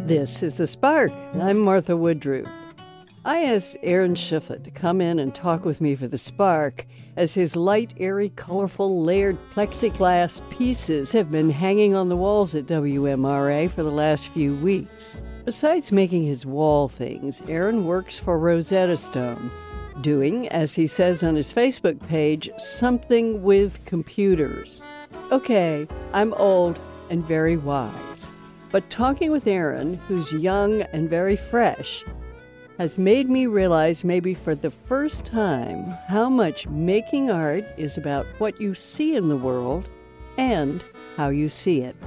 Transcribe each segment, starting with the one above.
This is The Spark. I'm Martha Woodruff. I asked Aaron Shiflett to come in and talk with me for The Spark, as his light, airy, colorful, layered plexiglass pieces have been hanging on the walls at WMRA for the last few weeks. Besides making his wall things, Aaron works for Rosetta Stone, doing, as he says on his Facebook page, something with computers. Okay, I'm old and very wise, but talking with Aaron, who's young and very fresh, has made me realize, maybe for the first time, how much making art is about what you see in the world and how you see it.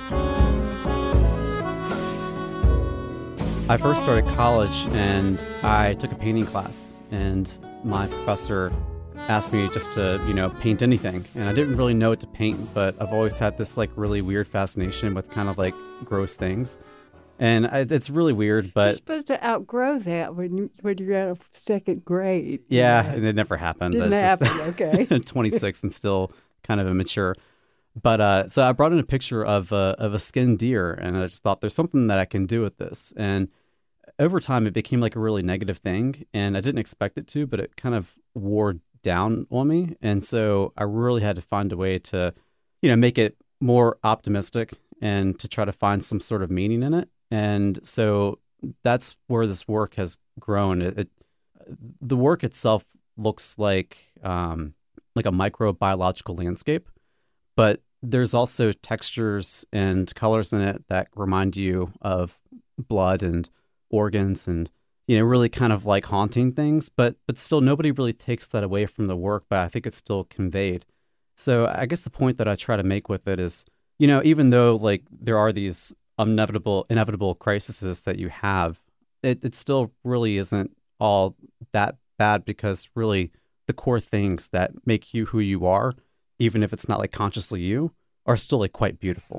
I first started college and I took a painting class, and my professor asked me just to, paint anything. And I didn't really know what to paint, but I've always had this really weird fascination with kind of gross things. And it's really weird, but... You're supposed to outgrow that when you're out of second grade. Yeah, and it never happened. Didn't happen, okay. 26 and still kind of immature. But so I brought in a picture of a skinned deer, and I just thought there's something that I can do with this. And over time, it became a really negative thing, and I didn't expect it to, but it kind of wore down on me. And so I really had to find a way to, make it more optimistic and to try to find some sort of meaning in it. And so that's where this work has grown. The work itself looks like a microbiological landscape, but there's also textures and colors in it that remind you of blood and organs and, really kind of haunting things. But still, nobody really takes that away from the work, but I think it's still conveyed. So I guess the point that I try to make with it is, even though there are these inevitable crises that you have, it still really isn't all that bad, because really the core things that make you who you are, even if it's not consciously you, are still quite beautiful.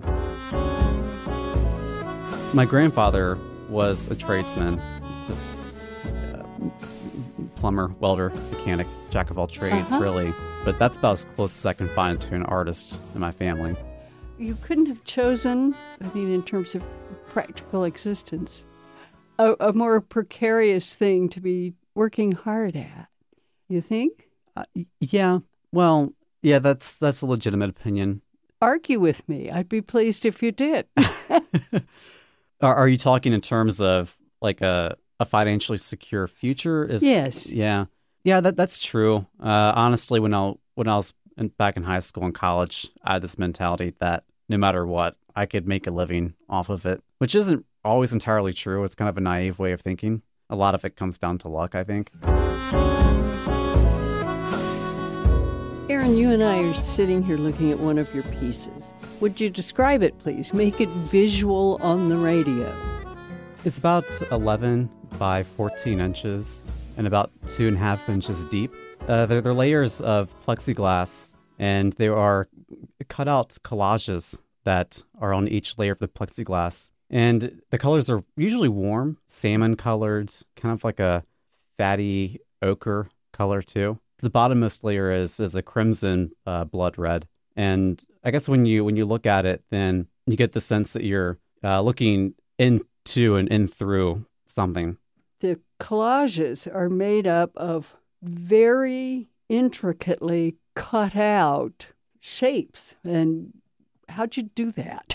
My grandfather was a tradesman, just plumber, welder, mechanic, jack of all trades, really. But that's about as close as I can find to an artist in my family. You couldn't have chosen, in terms of practical existence, a more precarious thing to be working hard at, you think? Yeah. Well, yeah, that's a legitimate opinion. Argue with me. I'd be pleased if you did. Are you talking in terms of a financially secure future? Yes. Yeah. Yeah, that's true. Honestly, when I was back in high school and college, I had this mentality that no matter what, I could make a living off of it, which isn't always entirely true. It's kind of a naive way of thinking. A lot of it comes down to luck, I think. Aaron, you and I are sitting here looking at one of your pieces. Would you describe it, please? Make it visual on the radio. It's about 11 by 14 inches and about 2.5 inches deep. They're layers of plexiglass, and there are cut-out collages that are on each layer of the plexiglass. And the colors are usually warm, salmon-colored, kind of like a fatty ochre color, too. The bottommost layer is a crimson blood red. And I guess when you look at it, then you get the sense that you're looking into and in through something. The collages are made up of very intricately cut out shapes. And how'd you do that?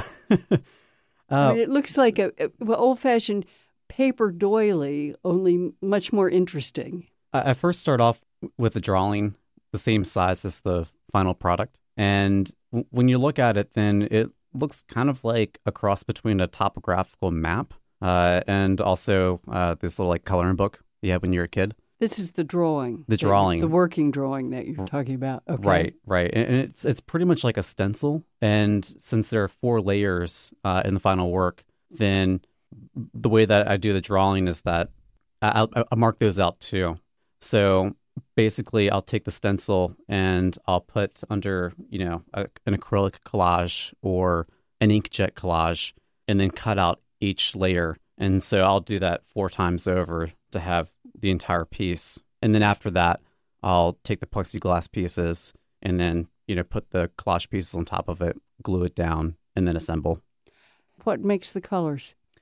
It looks like a old-fashioned paper doily, only much more interesting. I first start off with a drawing the same size as the final product. And when you look at it, then it looks kind of like a cross between a topographical map and also this little coloring book you had when you were a kid. This is the drawing. The drawing. The working drawing that you're talking about. Okay. Right. And it's pretty much like a stencil. And since there are 4 layers in the final work, then the way that I do the drawing is that I'll mark those out too. So basically, I'll take the stencil and I'll put under, an acrylic collage or an inkjet collage, and then cut out each layer. And so I'll do that 4 times over to have the entire piece. And then after that, I'll take the plexiglass pieces and then, put the collage pieces on top of it, glue it down, and then assemble. What makes the colors?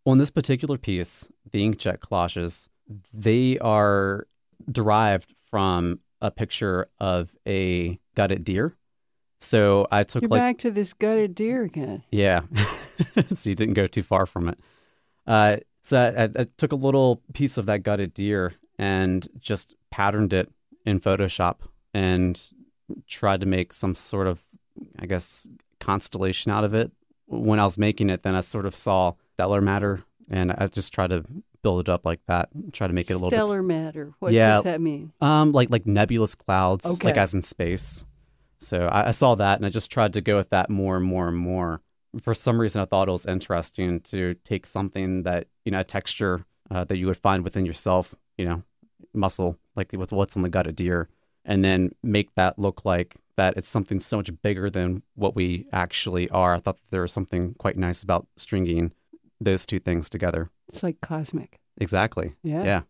On this particular piece, the inkjet collages, they are derived from a picture of a gutted deer. So I took You're back to this gutted deer again. Yeah. So you didn't go too far from it. So I took a little piece of that gutted deer and just patterned it in Photoshop and tried to make some sort of, I guess, constellation out of it. When I was making it, then I sort of saw stellar matter, and I just tried to build it up like that. Try to make it a little bit stellar matter. What does that mean? Like nebulous clouds, okay. Like as in space. So I saw that, and I just tried to go with that more and more and more. For some reason, I thought it was interesting to take something that, a texture that you would find within yourself, muscle, like with what's on the gut of deer, and then make that look like that it's something so much bigger than what we actually are. I thought that there was something quite nice about stringing those two things together. It's like cosmic. Exactly. Yeah.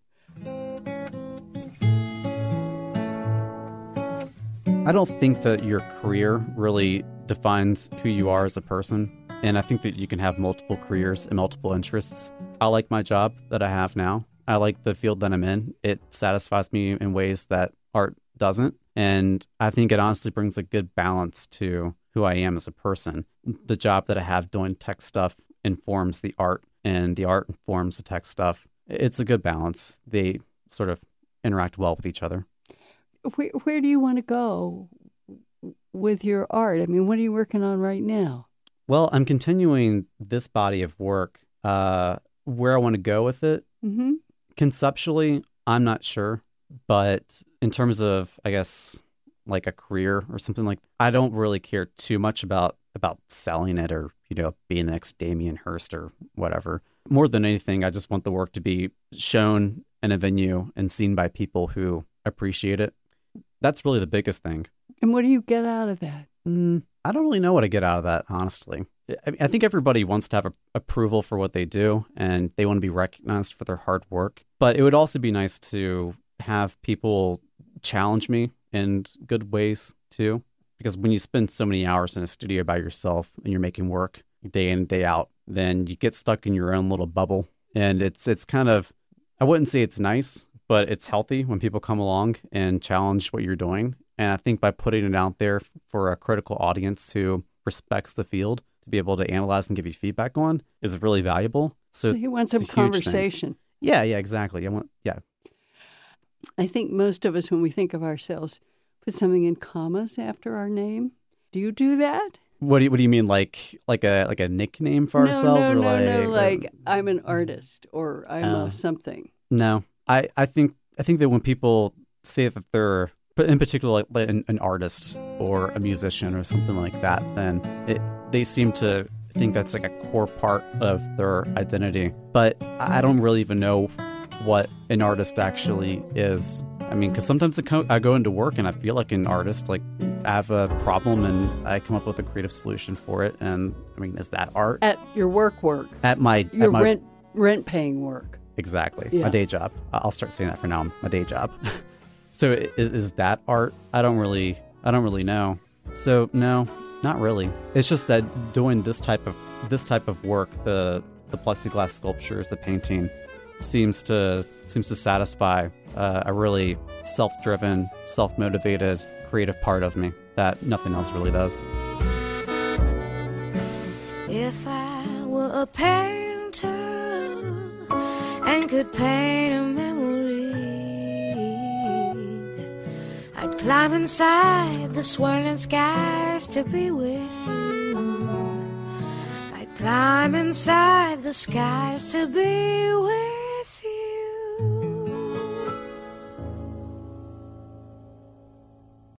I don't think that your career really defines who you are as a person. And I think that you can have multiple careers and multiple interests. I like my job that I have now. I like the field that I'm in. It satisfies me in ways that art doesn't. And I think it honestly brings a good balance to who I am as a person. The job that I have doing tech stuff informs the art, and the art informs the tech stuff. It's a good balance. They sort of interact well with each other. Where do you want to go with your art? I mean, what are you working on right now? Well, I'm continuing this body of work. Where I want to go with it, conceptually, I'm not sure. But in terms of, I guess, like a career or something like that, I don't really care too much about selling it or, being the next Damien Hirst or whatever. More than anything, I just want the work to be shown in a venue and seen by people who appreciate it. That's really the biggest thing. And what do you get out of that? I don't really know what I get out of that, honestly. I think everybody wants to have approval for what they do, and they want to be recognized for their hard work. But it would also be nice to have people challenge me in good ways, too. Because when you spend so many hours in a studio by yourself and you're making work day in and day out, then you get stuck in your own little bubble. And it's kind of, I wouldn't say it's nice, but it's healthy when people come along and challenge what you're doing. And I think by putting it out there for a critical audience who respects the field to be able to analyze and give you feedback on is really valuable. So you want some conversation. Yeah, exactly. I think most of us, when we think of ourselves, put something in commas after our name. Do you do that? What do you mean, like a nickname for ourselves? No, like I'm an artist or I'm a something. No, I think that when people say that they're, in particular, like an artist or a musician or something like that, then they seem to think that's like a core part of their identity. But I don't really even know what an artist actually is. I mean, because sometimes I go into work and I feel like an artist, like I have a problem and I come up with a creative solution for it. And I mean, is that art? At your work? At my rent-paying work. Exactly. Yeah. My day job. I'll start saying that for now. My day job. So is that art? I don't really know. So no, not really. It's just that doing this type of work, the plexiglass sculptures, the painting, seems to satisfy a really self-driven, self-motivated, creative part of me that nothing else really does. If I were a painter and could paint a memory, I'd climb inside the swirling skies to be with you. I'd climb inside the skies to be with you.